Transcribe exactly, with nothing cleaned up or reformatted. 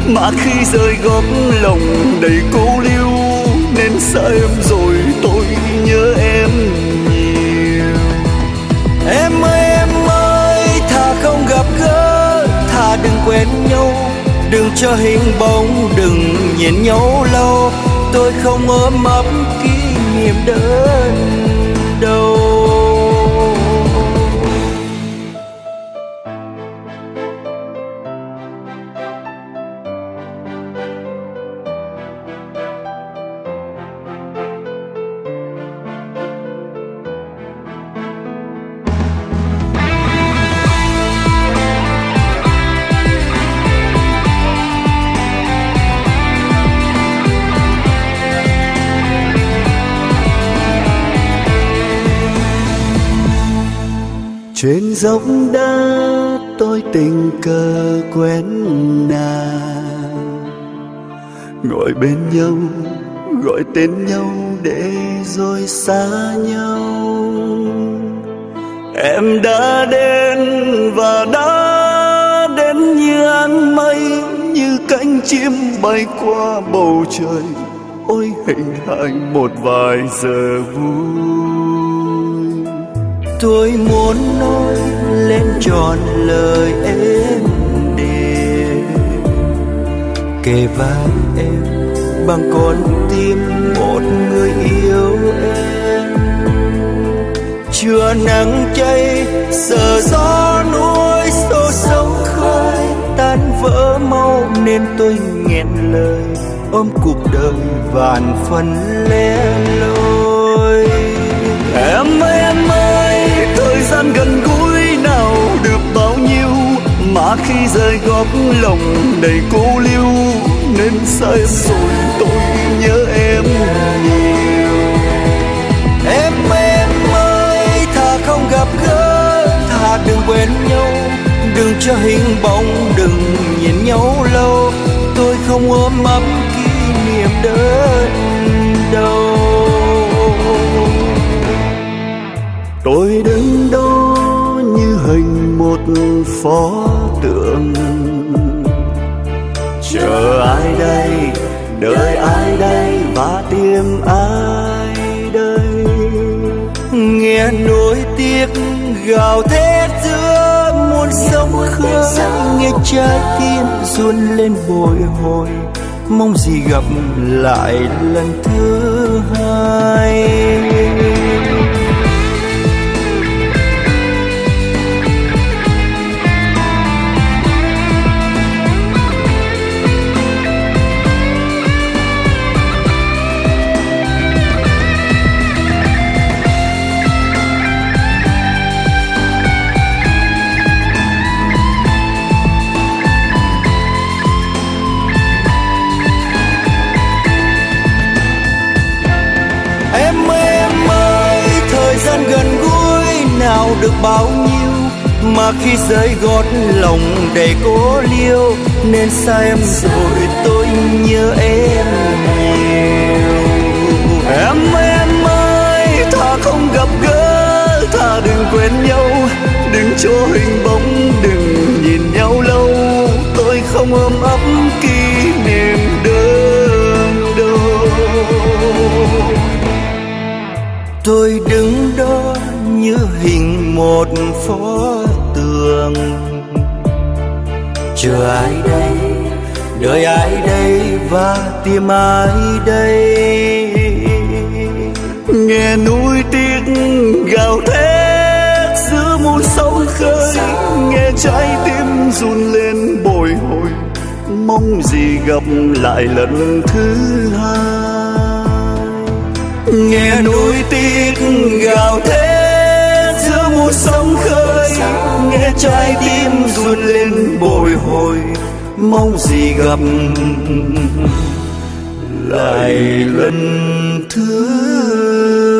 mà khi rời gót lòng đầy cô liêu, nên xa em rồi tôi nhớ em nhiều. Em ơi em ơi, thà không gặp gỡ, thà đừng quen nhau, đừng cho hình bóng, đừng nhìn nhau lâu. Tôi không ôm ấp kỷ niệm đơn đâu. Trên dốc đá tôi tình cờ quen nàng, ngồi bên nhau gọi tên nhau để rồi xa nhau. Em đã đến và đã đến như áng mây, như cánh chim bay qua bầu trời. Ôi hình hạnh một vài giờ vui, tôi muốn nói lên trọn lời em đềm, kề vai em bằng con tim một người yêu em. Chưa nắng cháy giờ gió núi xô sóng khơi, tan vỡ mau nên tôi nghẹn lời, ôm cuộc đời vạn phần lẻ loi. Em ơi em ơi, thời gian gần gũi nào được bao nhiêu, mà khi rời gót lòng đầy cô liêu, nên xa em rồi tôi nhớ em nhiều. Em ơi em ơi, thà không gặp gỡ, thà đừng quen nhau, đừng cho hình bóng, đừng nhìn nhau lâu. Tôi không ôm ấp kỷ niệm đơn đâu. Tôi đứng đó như hình một pho tượng, chờ ai đây, đợi ai đây, và tìm ai đây. Nghe nỗi tiếc gào thét giữa muôn sóng khơi, nghe trái tim run lên bồi hồi, mong gì gặp lại lần thứ hai. Gần gũi nào được bao nhiêu, mà khi rơi gót lòng đầy cố liêu, nên xa em rồi tôi nhớ em nhiều. Em ơi em ơi, thà không gặp gỡ, thà đừng quen nhau, đừng cho hình bóng, đừng nhìn nhau lâu. Tôi không ôm ấp kỷ niệm đơn đâu. Tôi đứng đó như hình một pho tượng, chờ ai đây, đợi ai đây, và tìm ai đây. Nghe núi tiếc gào thét giữa muôn sóng khơi, nghe trái tim run lên bồi hồi, mong gì gặp lại lần thứ hai. Nghe núi tiếc gào thét giữa muôn sóng khơi, nghe trái tim run lên bồi hồi, mong gì gặp lại lần thứ